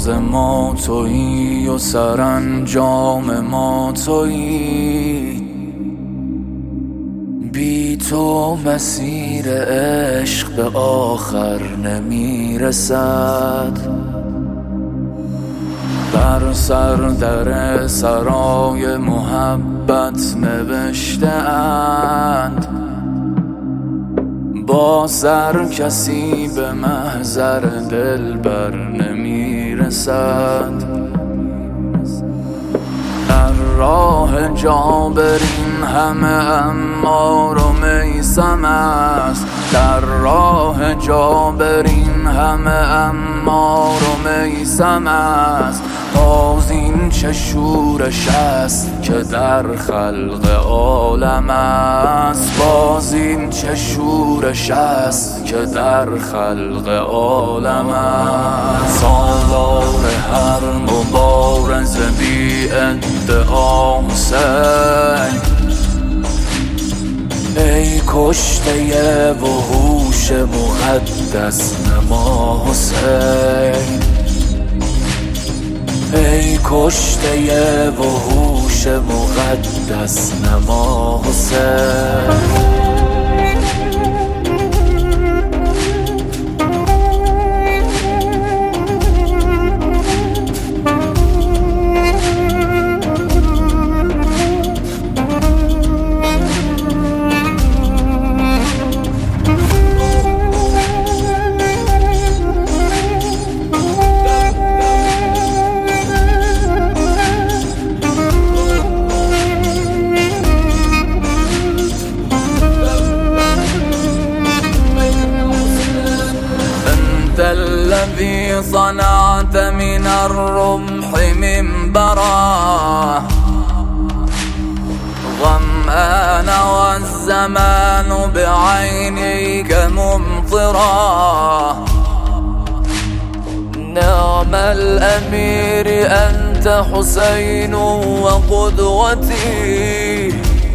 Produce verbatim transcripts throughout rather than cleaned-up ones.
راز ما تویی و سرانجام ما تویی، بی تو مسیر عشق به آخر نمیرسد. بر سر در سرای محبت نوشته اند، با سر کسی به محضر دلبر نمیرسد. در راه جابرین همه عمار و میثم است، در راه جابرین همه عمار و میثم است. باز این چه شورش است که در خلق عالم است، باز این چه شورش است که در خلق عالم است. سالار هر مبارز بی ادعا حسین، ای کشته وحوش مقدس نما حسین، ای کشته وحوش مقدس نما حسین. الذي صنعت من الرمح منبرا، ظمآن والزمان بعينيك ممطرا. نعم الأمير أنت حسين وقدوتي،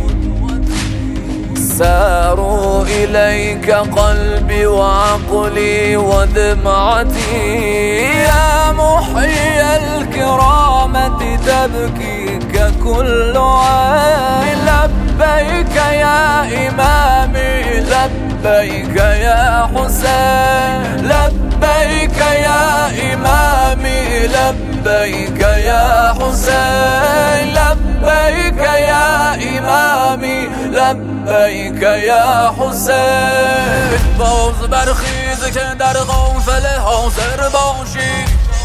ساروا إليك قلبي وعقلي ودمعتي. يا محيي الكرامة تبكيك كل عين، لبيك يا إمامي لبيك يا حسين، لبيك يا إمامي لبيك يا حسين، لبيك يا إمامي لبیک یا حسین. باز برخیز که در قافله حاضر باشی،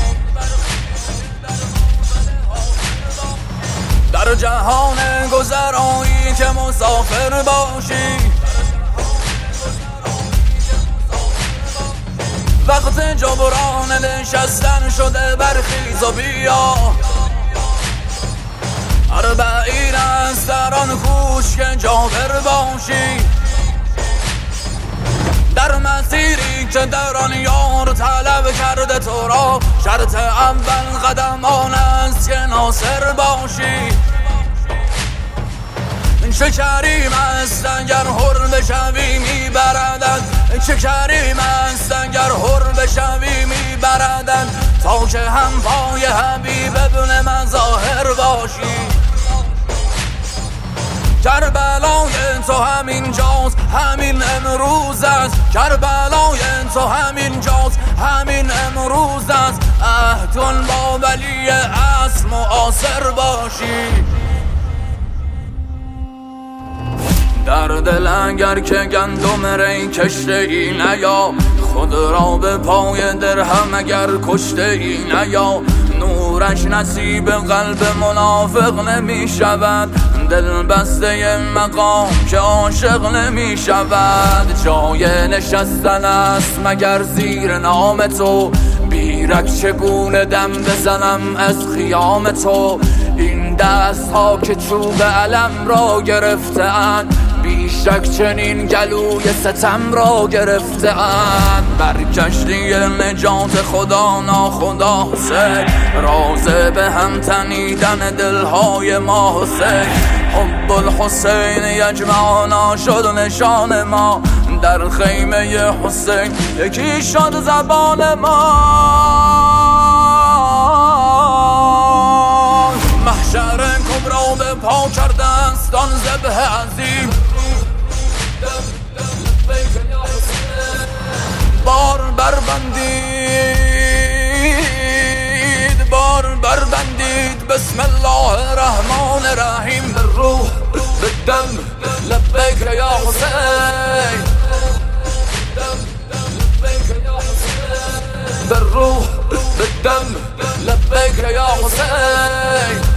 در جهان گذرایی که مسافر باشی. وقت جبران نشستن شده برخیز و بیا، اربعین است در آن کوش که جابر باشی. در مسیری که در آن یار طلب کرده تو را، شرط اول قدم آن است که ناصر باشی. چه کریم است اگر حر بشوی میبردد، چه کریم است اگر حر بشوی میبردد، تا که هم پای حبیب ابن مظاهر باشی. کربلای تو همین جاست همین امروز است، کربلای تو همین جاست همین امروز است. عهدون با ولی عصر معاصر باشی. در دل اگر که گندم ری کشته ای نیا، خود را به پای درهم اگر کشته ای نیا. نورش نصیب قلب منافق نمی شود، دل بسته مقام که عاشق نمی شود. جای نشستن است مگر زیر نام تو، بیرک چگونه دم بزنم از خیام تو. این دست ها که چوب علم را گرفتند، بیشک چنین گلوی ستم را گرفتند. بر کشتی نجات خدا ناخدا حسین، راز به هم تنیدن دلهای ما حسین. حب الحسین یجمعنا شد نشان ما، در خیمه حسین یکی شد زبان ما. دستان ذبح عظیم بار بربندید بار بربندید بسم الله الرحمن الرحیم بالروح بالدم لبیک یا حسین بالروح بالدم لبیک یا حسین